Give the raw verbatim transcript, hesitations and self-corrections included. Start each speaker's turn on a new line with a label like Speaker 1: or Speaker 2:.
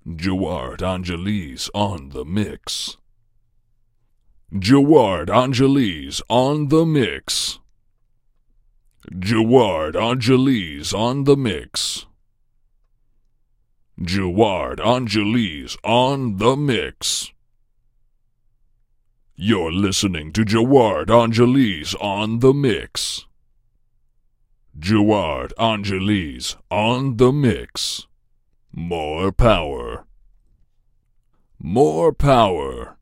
Speaker 1: Jawad Angeles on the mix. Jawad Angeles on the mix. Jawad Angeles on the mix. Jawad Angeles on the mix. You're listening to Jawad Angeles on the mix. Jawad Angeles on the mix. More power. More power.